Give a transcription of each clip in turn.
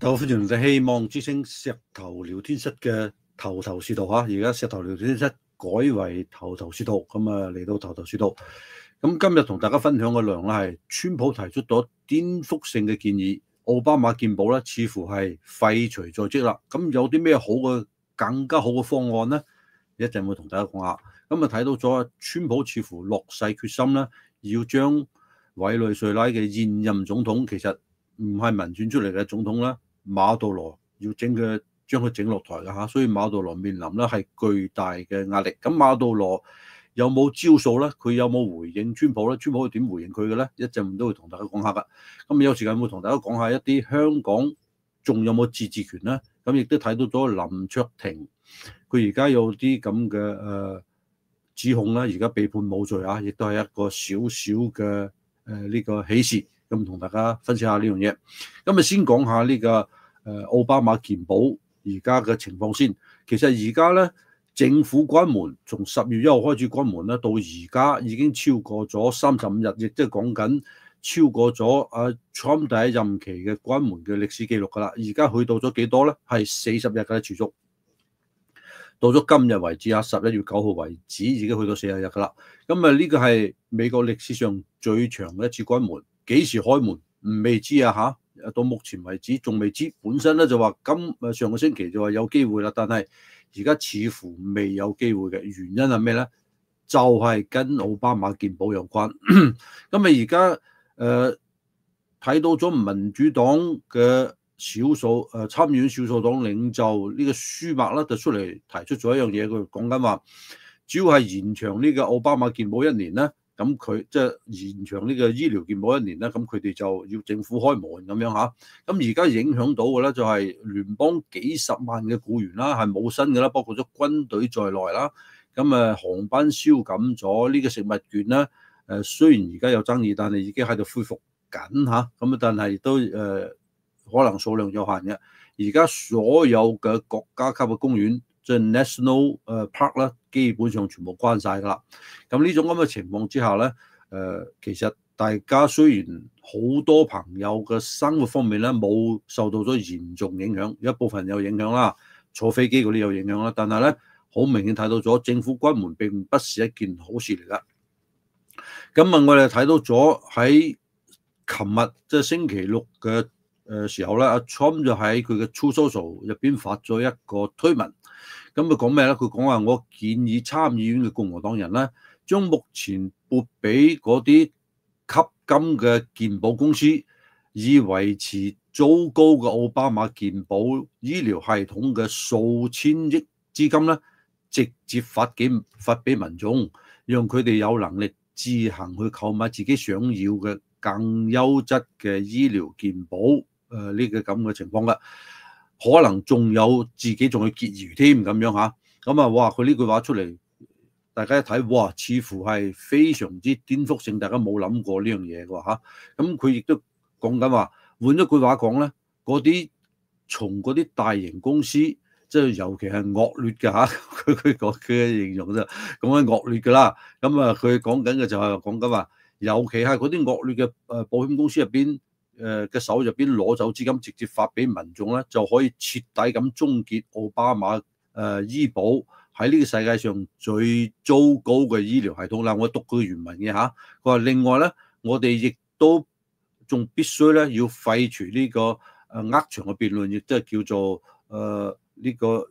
豆歡迎嚟希望之聲石頭聊天室嘅頭頭是道嚇，而家石頭聊天室改為頭頭是道，咁嚟到頭頭是道。咁今日同大家分享嘅內容咧係，川普提出咗顛覆性嘅建議，奧巴馬健保咧似乎係廢除在即啦。咁有啲咩好嘅、更加好嘅方案呢？一陣會同大家講下。咁睇到咗川普似乎落勢決心咧，要將委內瑞拉嘅現任總統，其實唔係民選出嚟嘅總統啦，馬杜羅要將佢整落台嘅嚇，所以馬杜羅面臨咧係巨大嘅壓力。咁馬杜羅有冇招數咧？佢有冇回應川普咧？川普會點回應佢嘅咧？一陣都會同大家講下噶。咁有時間會同大家講下一啲香港仲有冇自治權咧？咁亦都睇到咗林卓廷，佢而家有啲咁嘅指控啦，而家被判冇罪啊，亦都係一個少少嘅呢個喜事。咁同大家分析下呢樣嘢。咁先講下呢個奧巴馬健保而家嘅情況先。其實而家咧政府關門，從10月1號開始關門咧，到而家已經超過咗35日，亦即係講緊超過咗Trump 第一任期嘅關門嘅歷史記錄㗎啦。而家去到咗幾多咧？係40日嘅持續。到咗今日為止11月9號為止，已經去到40日㗎啦。咁呢個係美國歷史上最長嘅一次關門。幾時開門未知啊嚇，到目前為止仲未知。本身咧就話上個星期就話有機會啦，但係而家似乎未有機會嘅原因係咩咧？就係跟奧巴馬健保有關。咁而家睇到咗民主黨嘅少數參議院少數黨領袖呢個舒默啦，就出嚟提出咗一樣嘢，佢講緊話，主要係延長呢個奧巴馬健保1年咧。咁佢即係延長呢個醫療健保1年咧，咁佢哋就要政府開門咁樣嚇。咁而家影響到嘅咧就係聯邦幾十萬嘅僱員啦，係冇薪嘅啦，包括咗軍隊在內啦。咁航班宵禁咗，呢個食物券咧雖然而家有爭議，但係已經喺度恢復緊嚇。咁但係都可能數量有限嘅。而家所有嘅國家級嘅公園，即係 National Park 啦，基本上全部關晒㗎啦。咁呢種咁嘅情況之下咧，其實大家雖然好多朋友嘅生活方面咧冇受到咗嚴重影響，有一部分有影響啦，坐飛機嗰啲有影響啦，但係咧好明顯睇到咗政府關門並不是一件好事嚟㗎。咁我哋睇到咗喺琴日即係星期六嘅時候咧，阿 Trump 就喺佢嘅 Truth Social 入邊發咗一個推文。咁佢講咩咧？佢講話我建議參議院嘅共和黨人咧，將目前撥俾嗰啲吸金嘅健保公司，以維持糟糕嘅奧巴馬健保醫療系統嘅數千億資金咧，直接發俾民眾，讓佢哋有能力自行去購買自己想要嘅更優質嘅醫療健保。呢個咁嘅情況㗎。可能仲有自己仲要結餘添咁樣嚇。咁哇！佢呢句話出嚟，大家一睇，哇！似乎係非常之顛覆性，大家冇諗過呢樣嘢㗎嚇。咁佢亦都講緊話，換一句話講咧，嗰啲從嗰啲大型公司，即係尤其係惡劣嘅嚇，佢嘅形容就講緊惡劣㗎啦。咁佢講緊嘅就係講緊話，尤其係嗰啲惡劣嘅保險公司入邊。嘅手入邊攞走資金，直接發俾民眾咧，就可以徹底咁終結奧巴馬醫保喺呢個世界上最糟糕嘅醫療系統啦。我讀佢原文嘅嚇，佢話另外咧，我哋亦都仲必須咧要廢除呢個額長嘅辯論，亦即係叫做呢個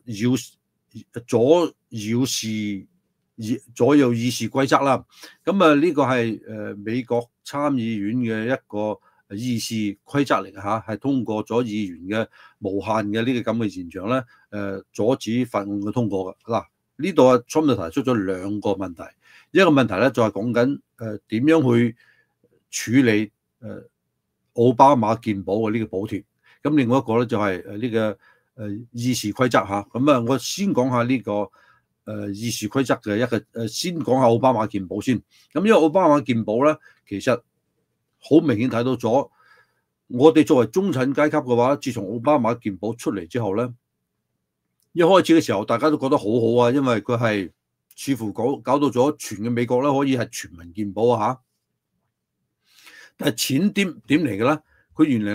左右議事規則啦。咁呢個係美國參議院嘅一個議事規則嚟嘅嚇，係通過咗議員嘅無限嘅呢個咁嘅現象咧，阻止法案嘅通過嘅。嗱，呢度Trump就提出咗2個問題，一個問題咧就係講緊點樣去處理奧巴馬健保嘅呢個補貼，咁另外一個咧就係呢個議事規則嚇。咁我先講下呢個議事規則嘅一個先講下奧巴馬健保先。咁因為奧巴馬健保咧，其實好明顯睇到咗，我哋作為中產階級嘅話，自從奧巴馬健保出嚟之後咧，一開始嘅時候大家都覺得好好啊，因為佢係似乎搞到咗全嘅美國咧可以係全民健保啊嚇。但係錢點嚟嘅咧？佢原來咧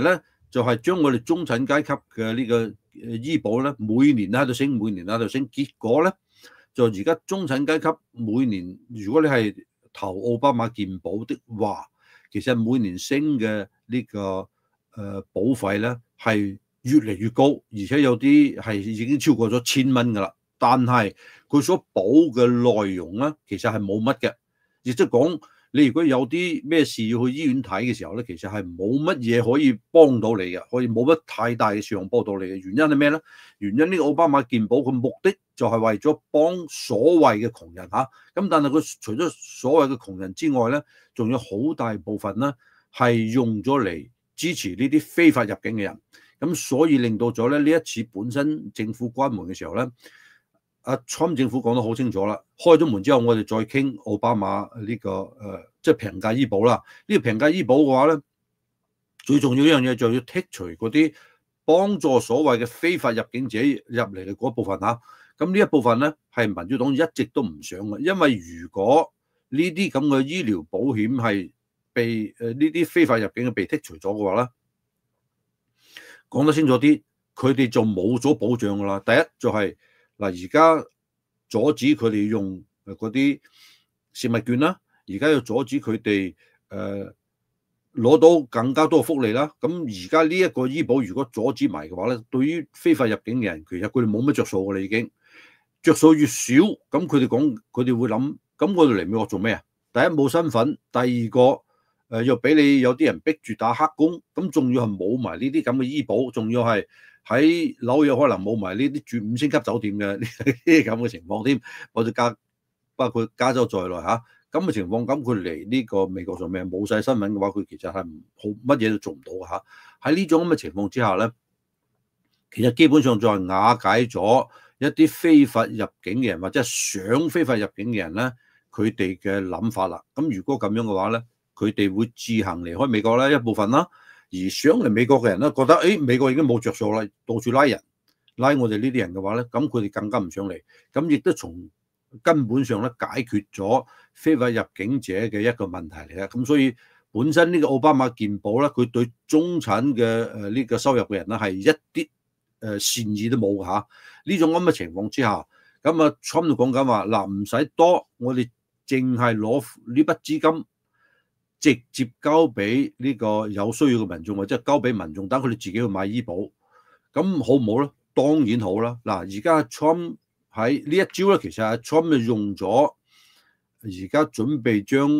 就係將我哋中產階級嘅呢個醫保咧，每年喺度升，每年喺度升，結果咧就而家中產階級每年，如果你係投奧巴馬健保的話，其實每年升嘅呢個保費咧係越嚟越高，而且有啲係已經超過咗1000蚊噶啦。但係佢所保嘅內容咧，其實係冇乜嘅，亦即係講你如果有啲咩事要去醫院睇嘅時候咧，其實係冇乜嘢可以幫到你嘅，可以冇乜太大嘅事項幫到你嘅。原因係咩咧？原因呢個奧巴馬健保嘅目的就係為咗幫所謂嘅窮人嚇，咁但係佢除咗所謂嘅窮人之外咧，仲有好大部分咧係用咗嚟支持呢啲非法入境嘅人，咁所以令到咗咧呢一次本身政府關門嘅時候咧。阿 Trump 政府講得好清楚啦，開咗門之後，我哋再傾奧巴馬呢個即係平價醫保啦。呢個平價醫保嘅話咧，最重要一樣嘢就要剔除嗰啲幫助所謂嘅非法入境者入嚟嘅嗰部分嚇。咁呢一部分咧係民主黨一直都唔想嘅，因為如果呢啲咁嘅醫療保險係被呢啲非法入境嘅被剔除咗嘅話咧，講得清楚啲，佢哋就冇咗保障噶啦。第一就係、嗱，而家阻止佢哋用嗰啲食物券啦，而家要阻止佢哋攞到更加多嘅福利啦。咁而家呢一個醫保如果阻止埋嘅話咧，對於非法入境嘅人，其實佢哋冇乜着數㗎啦，已經着數越少，咁佢哋會諗，咁我哋嚟美國做咩啊？第一冇身份，第二個又俾你有啲人逼住打黑工，咁仲要係冇埋呢啲咁嘅醫保，仲要係。喺紐約可能冇埋呢啲住5星級酒店嘅呢啲咁嘅情況添，或者包括加州在內嚇咁嘅情況，咁佢嚟呢個美國做咩？冇晒新聞嘅話，佢其實係好乜嘢都做唔到嘅嚇。喺呢種咁嘅情況之下咧，其實基本上就係瓦解咗一啲非法入境嘅人或者係想非法入境嘅人咧，佢哋嘅諗法啦。咁如果咁樣嘅話咧，佢哋會自行離開美國咧一部分啦。而想嚟美國嘅人咧，覺得誒美國已經冇着數啦，到處拉人，拉我哋呢啲人嘅話咧，咁佢哋更加唔想嚟，咁亦都從根本上咧解決咗非法入境者嘅一個問題嚟嘅。咁所以本身呢個奧巴馬健保咧，佢對中產嘅呢個收入嘅人咧係一啲善意都冇嚇。呢種咁嘅情況之下，咁啊 Trump 就講緊話嗱，唔使多，我哋淨係攞呢筆資金。直接交俾呢個有需要嘅民眾，或者交俾民眾，等佢哋自己去買醫保，咁好唔好咧？當然好啦。嗱，而家 Trump 喺呢一招咧，其實阿 Trump 就用咗而家準備將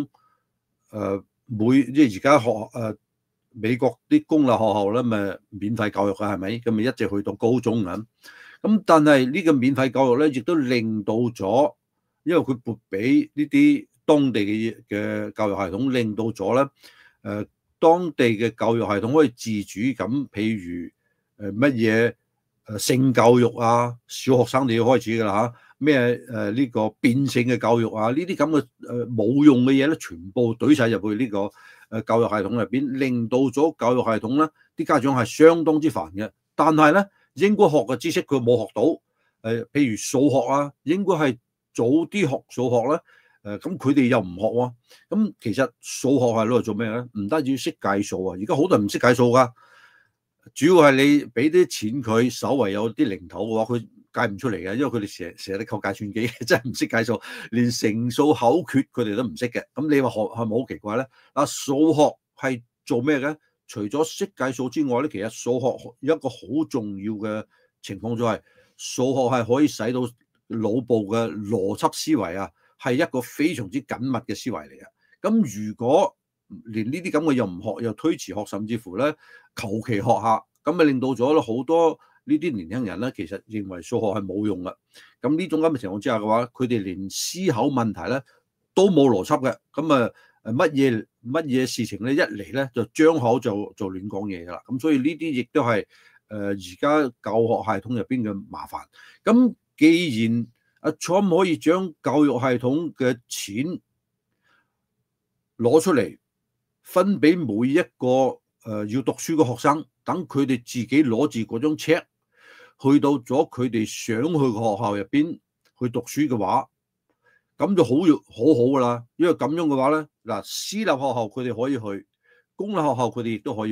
即係而家美國啲公立學校咧，咪免費教育嘅係咪？咁咪一直去到高中咁。咁但係呢個免費教育咧，亦都令到咗，因為佢撥俾呢啲當地嘅教育系統，令到咗咧當地嘅教育系統可以自主咁，譬如乜嘢性教育啊，小學生就要開始㗎啦嚇，咩呢個變性嘅教育啊，呢啲咁嘅冇用嘅嘢咧，全部懟晒入去呢個教育系統入邊，令到咗教育系統咧啲家長係相當之煩嘅。但係咧應該學嘅知識佢冇學到，譬如數學啊，應該係早啲學數學咧。咁佢哋又唔學喎，咁其實數學係攞嚟做咩咧？唔單止要識計數啊，而家好多人唔識計數噶，主要係你俾啲錢佢，稍為有啲零頭嘅話，佢計唔出嚟嘅，因為佢哋成日都靠計算機，真係唔識計數，連乘數口訣佢哋都唔識嘅。咁你話學係咪好奇怪咧？嗱，數學係做咩嘅？除咗識計數之外咧，其實數學有一個好重要嘅情況就係數學係可以使到腦部嘅邏輯思維啊。係一個非常之緊密嘅思維嚟嘅。咁如果連呢啲咁嘅又唔學，又推遲學，甚至乎咧求其學下，咁咪令到咗好多呢啲年輕人咧，其實認為數學係冇用嘅。咁呢種咁嘅情況之下嘅話，佢哋連思考問題咧都冇邏輯嘅。咁啊乜嘢事情咧一嚟咧就張口就亂講嘢㗎啦。咁所以呢啲亦都係而家教學系統入邊嘅麻煩。咁既然阿 Trump 可以將教育系統嘅錢攞出嚟，分俾每一個要讀書嘅學生，等佢哋自己攞住嗰張 check，去到咗佢哋想去嘅學校入邊去讀書嘅話，咁就好噶啦。因為咁樣嘅話咧，嗱，私立學校佢哋可以去，公立學校佢哋亦都可以去。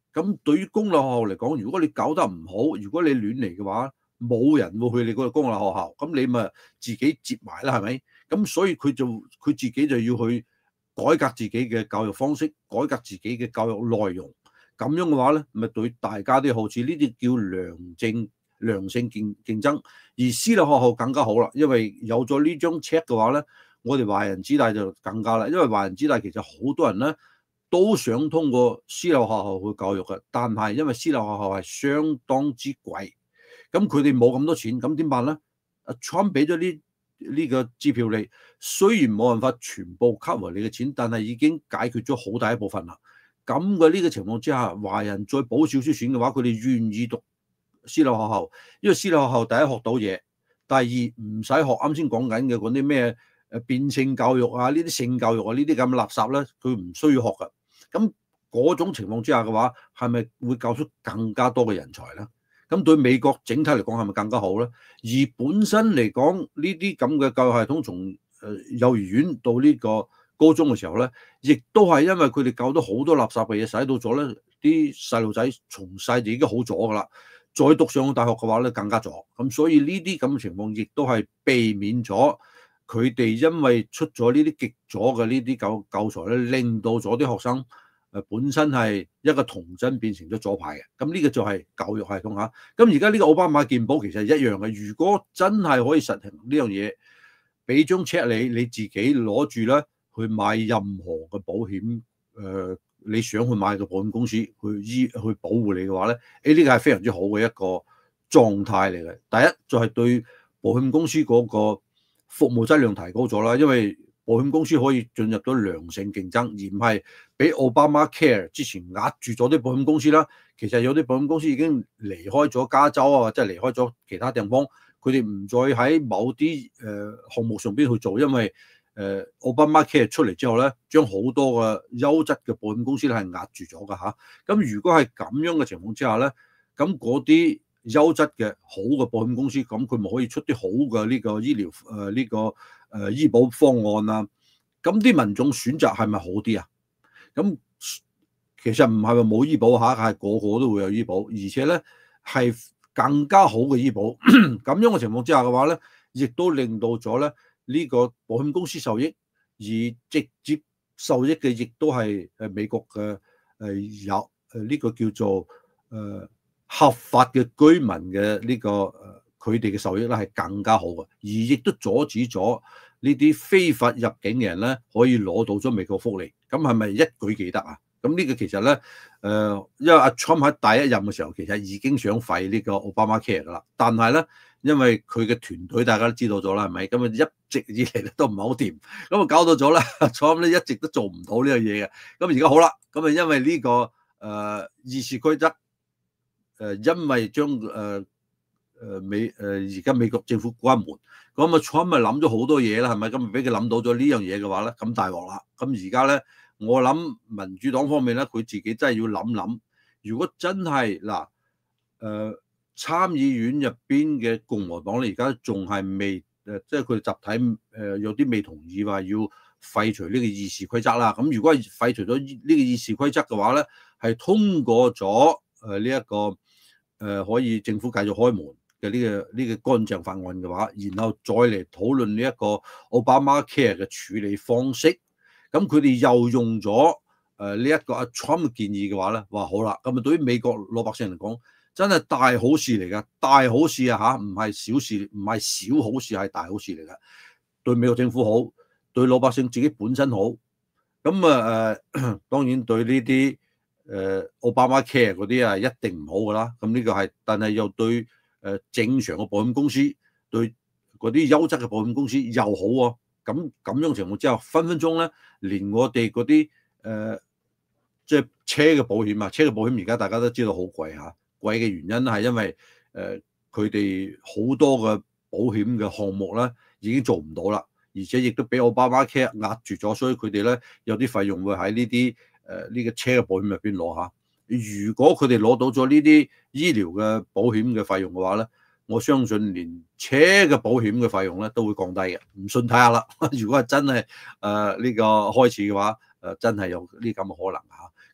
咁對於公立學校嚟講，如果你搞得唔好，如果你亂嚟嘅話，冇人會去你嗰個公立學校，咁你咪自己接埋啦，係咪？咁所以佢自己就要去改革自己嘅教育方式，改革自己嘅教育內容。咁樣嘅話咧，咪對大家都好處，呢啲叫良性競爭。而私立學校更加好啦，因為有咗呢張 check 嘅話咧，我哋華人子弟就更加啦，因為華人子弟其實好多人咧都想通過私立學校去教育嘅，但係因為私立學校係相當之貴，咁佢哋冇咁多錢，咁點辦咧？阿 Trump 俾咗呢個支票你，雖然冇辦法全部 cover 你嘅錢，但係已經解決咗好大一部分啦。咁嘅呢個情況之下，華人再補少少錢嘅話，佢哋願意讀私立學校，因為私立學校第一學到嘢，第二唔使學啱先講緊嘅嗰啲咩變性教育啊，呢啲性教育啊，呢啲咁嘅垃圾咧，佢唔需要學噶。咁嗰種情況之下嘅話，係咪會教出更加多嘅人才咧？咁對美國整體嚟講係咪更加好咧？而本身嚟講，呢啲咁嘅教育系統從幼兒園到呢個高中嘅時候咧，亦都係因為佢哋教咗好多垃圾嘅嘢，使到咗咧啲細路仔從細就已經好咗噶啦。再讀上去大學嘅話咧，更加咗。咁所以呢啲咁嘅情況，亦都係避免咗佢哋因為出咗呢啲極左嘅呢啲教材咧，令到咗啲學生本身係一個童真變成咗左派嘅。咁呢個就係教育系統嚇。咁而家呢個奧巴馬健保其實係一樣嘅。如果真係可以實行呢樣嘢，俾張 check 你自己攞住咧去買任何嘅保險，你想去買嘅保險公司去保護你嘅話咧，呢個係非常之好嘅一個狀態嚟嘅。第一就係對保險公司嗰個服務質量提高咗啦，因為保險公司可以進入到良性競爭，而唔係俾奧巴馬 care 之前壓住咗啲保險公司啦。其實有啲保險公司已經離開咗加州啊，或者離開咗其他地方，佢哋唔再喺某啲項目上邊去做，因為奧巴馬 care 出嚟之後咧，將好多嘅優質嘅保險公司咧係壓住咗㗎嚇。咁如果係咁樣嘅情況之下咧，咁嗰啲優質嘅好嘅保險公司，咁佢咪可以出啲好嘅呢個醫療呢個醫保方案啊？咁啲民眾選擇係咪好啲啊？咁其實唔係話冇醫保嚇，係個個都會有醫保，而且咧係更加好嘅醫保。咁樣嘅情況之下嘅話咧，亦都令到咗咧呢個保險公司受益，而直接受益嘅亦都係美國嘅有呢個叫做合法嘅居民嘅呢個佢哋嘅受益咧係更加好嘅，而亦都阻止咗呢啲非法入境嘅人咧可以攞到咗美國福利。咁係咪一舉幾得啊？咁呢個其實咧因為阿 Trump 喺第一任嘅時候其實已經想廢呢個奧巴馬 care 噶啦，但係咧因為佢嘅團隊大家都知道咗啦，係咪？咁啊一直以嚟咧都唔係好掂，咁啊搞到咗咧 Trump 咧一直都做唔到呢樣嘢嘅。咁而家好啦，咁啊因為呢個議事規則因為將而家美國政府關門，咁啊 Trump 咪諗咗好多嘢啦，係咪？咁咪俾佢諗到咗呢樣嘢嘅話咧，咁大鑊啦。咁而家咧，我諗民主黨方面咧，佢自己真係要諗諗，如果真係嗱參議院入邊嘅共和黨咧，而家仲係未即係佢哋集體有啲未同意話要廢除呢個議事規則啦。咁如果係廢除咗呢個議事規則嘅話咧，係通過咗呢一個可以政府繼續開門嘅呢個乾淨法案嘅話，然後再嚟討論呢一個奧巴馬 care 嘅處理方式，咁佢哋又用咗呢一個阿 Trump 嘅建議嘅話咧，哇好啦，咁啊對於美國老百姓嚟講，真係大好事嚟㗎，大好事啊嚇，唔係小事，唔係小好事，係大好事嚟㗎，對美國政府好，對老百姓自己本身好，咁當然對呢啲奧巴馬 care 嗰啲啊一定唔好噶啦，咁呢個係，但係又對正常嘅保險公司，對嗰啲優質嘅保險公司又好喎，咁樣情況之下，分分鐘咧，連我哋嗰啲即係車嘅保險啊，車嘅保險而家大家都知道好貴嚇，貴嘅原因係因為佢哋好多嘅保險嘅項目咧已經做唔到啦，而且亦都俾奧巴馬 care 壓住咗，所以佢哋咧有啲費用會喺呢啲呢個車嘅保險入邊攞下。如果佢哋攞到咗呢啲醫療嘅保險嘅費用嘅話咧，我相信連車嘅保險嘅費用咧都會降低嘅。唔信睇下啦。如果係真係呢個開始嘅話，真係有呢咁嘅可能嚇。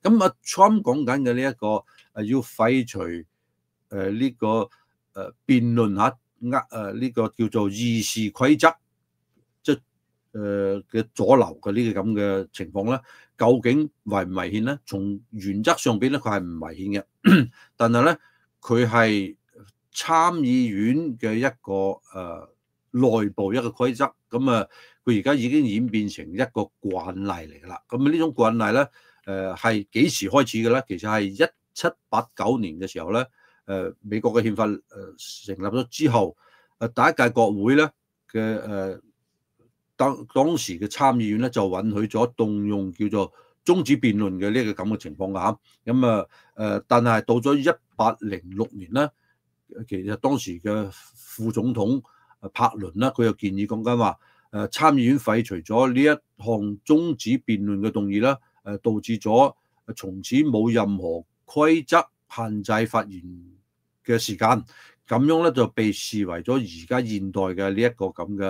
咁阿 Trump 講緊嘅呢一個要廢除呢個辯論嚇呢個叫做議事規則，即係嘅阻撓嘅呢個咁嘅情況咧，究竟違唔違憲咧？從原則上邊咧，佢係唔違憲嘅，但係咧佢係參議院嘅一個內部一個規則，咁佢而家已經演變成一個慣例嚟㗎啦。咁呢種慣例咧，係幾時開始嘅咧？其實係1789年嘅時候咧，美國嘅憲法成立咗之後，第一屆國會咧嘅當時嘅參議院咧就允許咗動用叫做中止辯論嘅呢個咁嘅情況㗎嚇。咁但係到咗1806年咧，其實當時嘅副總統柏倫啦，佢又建議講緊話，參議院廢除咗呢一項中止辯論嘅動議啦，導致咗從此冇任何規則限制發言嘅時間，咁樣咧就被視為咗而家現代嘅呢一個咁嘅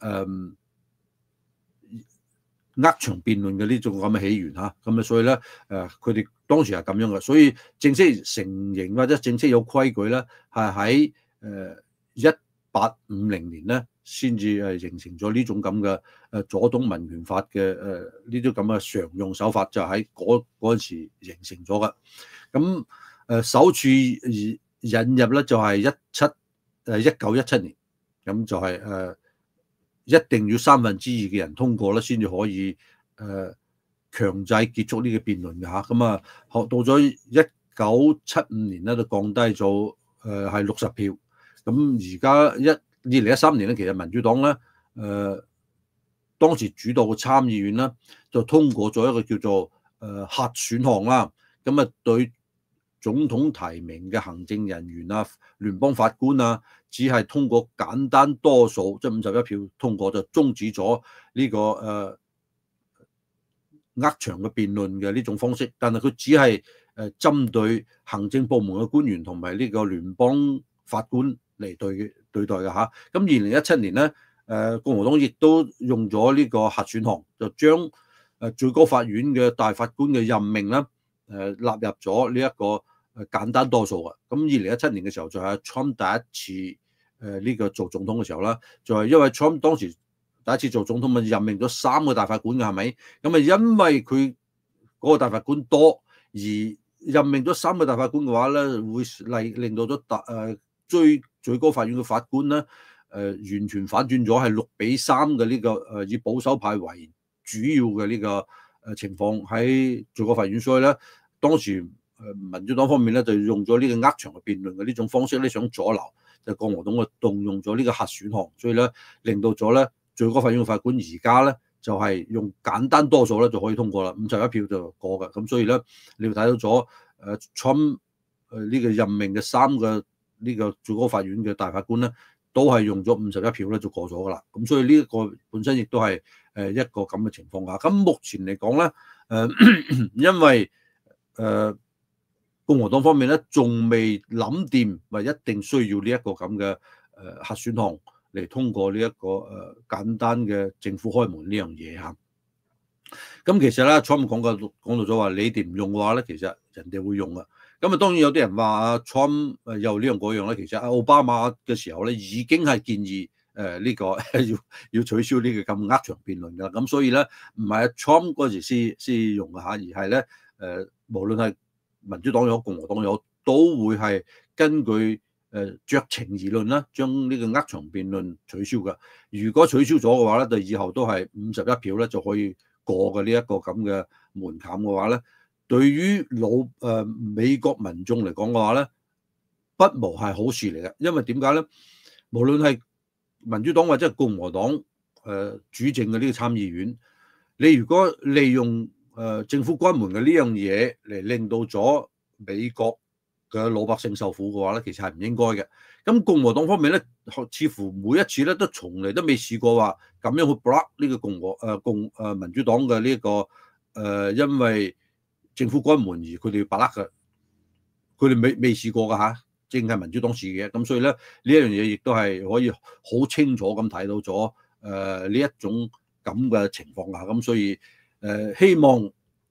扼場辯論嘅呢種咁嘅起源嚇。咁所以咧佢哋當時係咁樣嘅，所以正式成形或者正式有規矩咧，係喺1850年咧先至形成咗呢種咁嘅左統民權法嘅呢種咁嘅常用手法，就喺嗰陣時形成咗嘅。咁首次引入咧就係1917年，咁就係一定要2/3嘅人通過咧，先至可以強制結束呢個辯論嘅嚇。咁到咗1975年咧，就降低咗係60票。咁而家2013年咧，其實民主黨咧當時主導嘅參議院咧，就通過咗一個叫做核選項啦。咁對總統提名嘅行政人員啊、聯邦法官啊，只係通過簡單多數，即係51票通過就終止咗呢個扼場嘅辯論嘅呢種方式。但係佢只係針對行政部門嘅官員同埋呢個聯邦法官嚟對待嘅嚇。咁2017年咧，共和黨亦都用咗呢個核選項，就將最高法院嘅大法官嘅任命咧納入咗呢一個簡單多數嘅。咁2017年嘅時候就係 Trump 第一次呢個做總統嘅時候啦，就係因為 Trump 當時第一次做總統咪任命咗3個大法官嘅，係咪？咁因為佢嗰個大法官多，而任命咗3個大法官嘅話咧，會令到咗最高法院嘅法官咧完全反轉咗，係6-3嘅呢個以保守派為主要嘅呢個情況喺最高法院。所以咧當時民主黨方面咧就用咗呢個扼場嘅辯論嘅呢種方式咧，想阻撓就共和黨嘅動用咗呢個核選項，所以咧令到咗咧最高法院嘅法官而家咧就係用簡單多數咧就可以通過啦，51票就過嘅。咁所以咧你會睇到咗Trump 呢個任命嘅3個呢個最高法院嘅大法官咧，都係用咗51票咧就過咗噶啦。咁所以呢一個本身亦都係一個咁嘅情況下。咁目前嚟講咧因為共和黨方面咧仲未諗掂，咪一定需要呢一個咁嘅核選項嚟通過呢一個簡單嘅政府開門呢樣嘢嚇。咁其實咧Trump講到咗話，你哋唔用嘅話咧，其實人哋會用啊。咁當然有啲人話阿 Trump 又呢樣嗰樣咧，其實奧巴馬嘅時候咧已經係建議呢個要取消呢個咁扼場辯論㗎。咁所以咧唔係阿 Trump 嗰時先用嘅嚇，而係咧無論係民主黨又好共和黨又好，都會係根據酌情而論啦，將呢個扼場辯論取消㗎。如果取消咗嘅話咧，就以後都係51票咧就可以過嘅呢一個咁嘅門檻嘅話咧，對於美國民眾嚟講嘅話咧，不無係好事嚟嘅。因為點解咧？無論係民主黨或者係共和黨主政嘅呢個參議院，你如果利用政府關門嘅呢樣嘢嚟令到咗美國嘅老百姓受苦嘅話咧，其實係唔應該嘅。咁共和黨方面咧，似乎每一次咧都從嚟都未試過話咁樣去 block 呢個民主黨嘅呢個因為政府關門而佢哋要 block嘅，佢哋未試過㗎嚇，淨係民主黨試嘅。咁所以咧呢一樣嘢亦都係可以好清楚咁睇到咗呢一種咁嘅情況啊。咁所以希望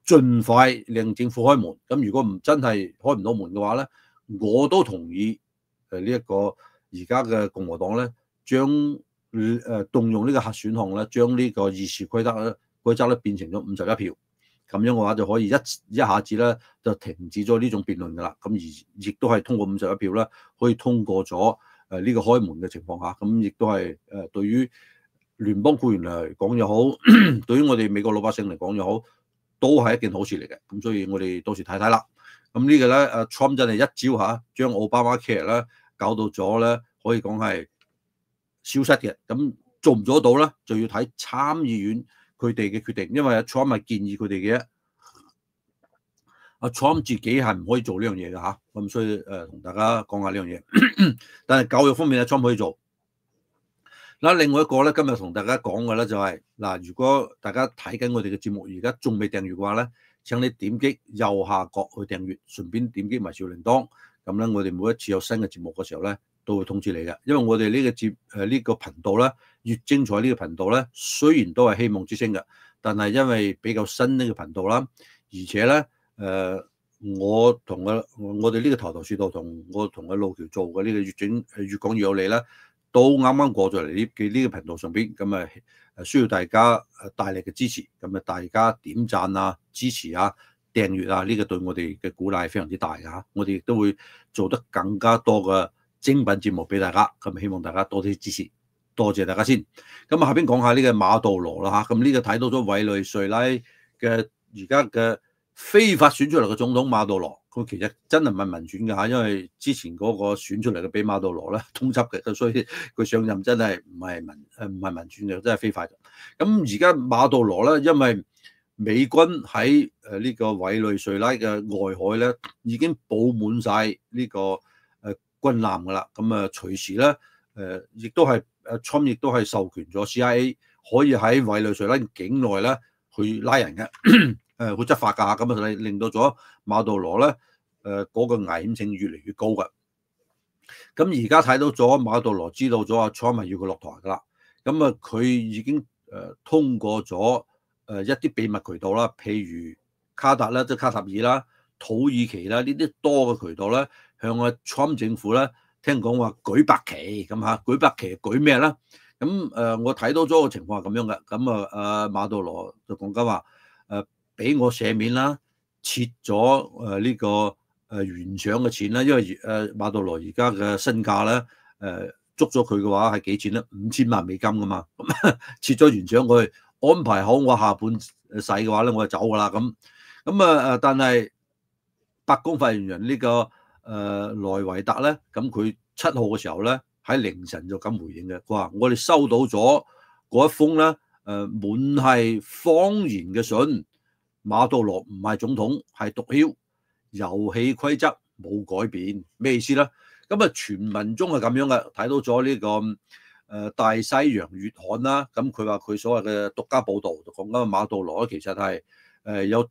盡快令政府開門。咁如果唔真係開唔到門嘅話咧，我都同意呢一個而家嘅共和黨咧，將動用呢個核選項咧，將呢個議事規則咧變成咗51票。咁樣嘅話就可以一下子咧就停止咗呢種辯論㗎啦。咁而亦都係通過51票咧，可以通過咗呢個開門嘅情況下，咁亦都係對於聯邦僱員嚟講又好，對於我哋美國老百姓嚟講又好，都係一件好事嚟嘅。咁所以我哋到時睇睇啦。咁呢個咧Trump 真係一招嚇，將奧巴馬 care 咧搞到咗咧，可以講係消失嘅。咁做唔做得到咧，就要睇參議院佢哋嘅決定，因為Trump 係建議佢哋嘅。Trump 自己係唔可以做呢樣嘢嘅嚇，咁所以同大家講下呢樣嘢。但係教育方面Trump可以做。嗱，另外一個咧，今日同大家講嘅咧就係嗱，如果大家睇緊我哋嘅節目，而家仲未訂閱嘅話咧，請你點擊右下角去訂閱，順便點擊埋小鈴鐺。咁咧，我哋每一次有新嘅節目嘅時候咧，都會通知你嘅。因為我哋呢個呢個頻道咧，越精彩呢個頻道咧，雖然都係希望之星嘅，但係因為比較新呢個頻道啦，而且咧我哋呢個頭頭是道同我同阿路橋做嘅呢個越講越有理啦，都啱啱過咗嚟呢個頻道上邊，咁需要大家大力嘅支持，咁大家點讚啊、支持啊、訂閱啊，呢個對我哋嘅鼓勵係非常之大嘅嚇。我哋亦都會做得更加多嘅精品節目俾大家，咁希望大家多啲支持，多謝大家先。咁下邊講下呢個馬杜羅啦嚇，咁呢個睇到咗委內瑞拉嘅而家嘅非法選出嚟嘅總統馬杜羅，佢其實真係唔係民選嘅嚇，因為之前嗰個選出嚟嘅俾馬杜羅咧通緝嘅，所以佢上任真係唔係民選嘅，真係非法嘅。咁而家馬杜羅咧，因為美軍喺呢個委內瑞拉嘅外海咧已經佈滿晒呢個軍艦㗎啦，咁隨時咧亦都係Trump亦都係授權咗 CIA 可以喺委內瑞拉境內咧去拉人嘅。去執法㗎，咁令到咗馬杜羅咧嗰個危險性越嚟越高嘅。咁而家睇到咗馬杜羅知道咗阿 Trump 係要佢落台㗎啦，咁佢已經通過咗一啲秘密渠道啦，譬如卡達啦、即係卡塔爾啦、土耳其啦呢啲多嘅渠道咧，向阿 Trump 政府咧聽講話舉白旗咁嚇，舉白旗舉咩咧？咁我睇到咗個情況係咁樣嘅，咁馬杜羅就講緊話俾我赦免啦，撤咗呢個懸賞嘅錢啦，因為馬杜羅而家嘅身價咧捉咗佢嘅話係幾錢咧？5000萬美金噶嘛，咁撤咗懸賞佢，安排好我下半世嘅話咧，我就走噶啦咁。但係白宮發言人呢個萊維達咧，咁佢7號嘅時候咧喺凌晨就咁回應嘅，佢話我哋收到咗嗰一封咧滿係謊言嘅信。馬杜羅唔係總統，係毒梟，遊戲規則冇改變，咩意思咧？咁傳聞中係咁樣嘅，睇到咗呢個大西洋月刊啦，咁佢話佢所謂嘅獨家報導就講緊馬杜羅其實係有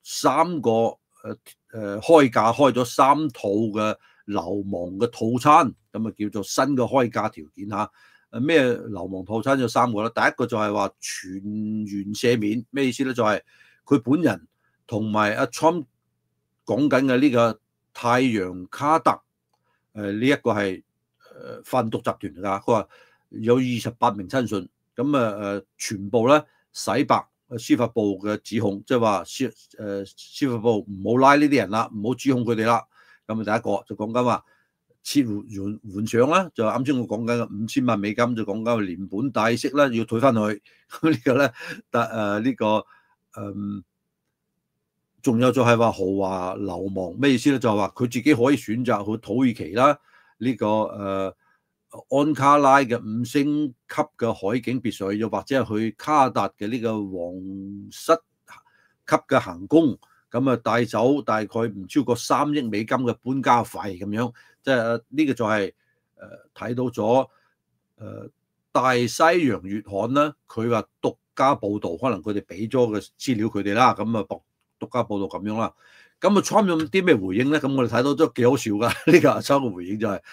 3個開價開咗3套嘅流亡嘅套餐，咁叫做新嘅開價條件嚇。咩流亡套餐有3個啦，第一個就係話全員赦免，咩意思咧？就係佢本人同埋阿 Trump 講緊嘅呢個太陽卡特呢一個係販毒集團嚟㗎，佢話有28名親信，咁全部咧洗白司法部嘅指控，即係話司法部唔好拉呢啲人啦，唔好指控佢哋啦。咁第一個就講緊話撤換上啦，就啱先我講緊嘅5000萬美金，就講緊連本帶息啦，要退翻去。咁呢個咧，呢個仲有就係話豪華流亡，咩意思咧？就係話佢自己可以選擇去土耳其啦，呢個安卡拉嘅5星級嘅海景別墅，又或者係去卡達嘅呢個皇室級嘅行宮，咁帶走大概唔超過3億美金嘅搬家費咁樣，即係呢個就係睇到咗大西洋月刊啦，佢話獨家報導，可能佢哋俾咗嘅資料佢哋啦，咁獨家報導咁樣啦。咁Trump有啲咩回應咧？咁我哋睇到都幾好笑噶。呢個阿 Trump 嘅回應就係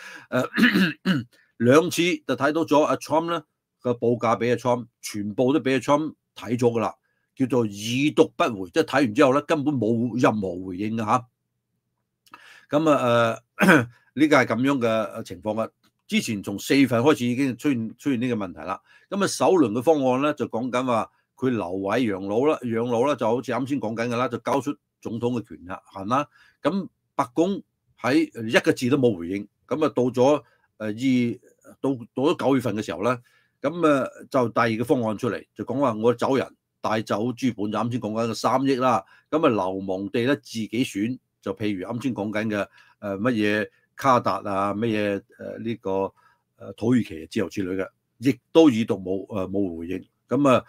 2次就睇到咗阿 Trump 咧個報價俾阿 Trump，全部都俾阿 Trump 睇咗噶啦。 叫做已讀不回，即係睇完之後咧根本冇任何回應嘅嚇。咁呢個係咁樣嘅情況嘅。之前從4月份開始已經出現呢個問題啦。咁首輪嘅方案咧就講緊話佢留位養老啦，就好似啱先講緊嘅啦，就交出總統嘅權限啦。咁白宮喺一個字都冇回應。咁到咗到咗9月份嘅時候咧，咁就第二個方案出嚟，就講話我走人帶走資本，就啱先講緊嘅3億啦。咁流亡地咧自己選，就譬如啱先講緊嘅乜嘢卡達啊，乜嘢呢個土耳其之後之類嘅，亦都已讀冇回應。咁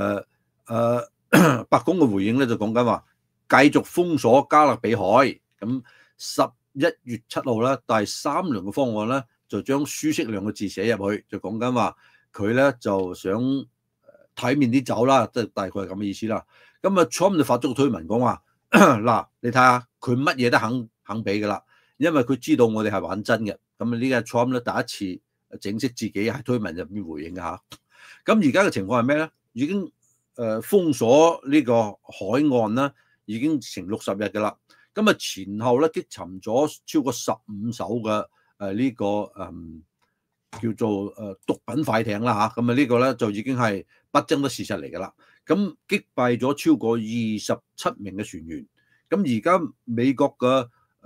白宮嘅回應咧就講緊話繼續封鎖加勒比海。咁11月7號咧，第3輪嘅方案咧就將舒適2個字寫入去，就講緊話佢咧就想體面啲走啦，即係大概係咁嘅意思啦。咁Trump就發咗個推文講話嗱，你睇下佢乜嘢都肯俾噶啦，因為佢知道我哋係玩真嘅。咁呢個 Trump 咧第一次正式自己喺推文入面回應嘅嚇。咁而家嘅情況係咩咧？已經封鎖呢個海岸啦，已經成60日嘅啦。咁前後咧擊沉咗超過15艘嘅呢個叫做毒品快艇啦嚇。咁呢個咧就已經係不爭的事實嚟㗎啦。咁擊斃咗超過27名嘅船員。咁而家美國嘅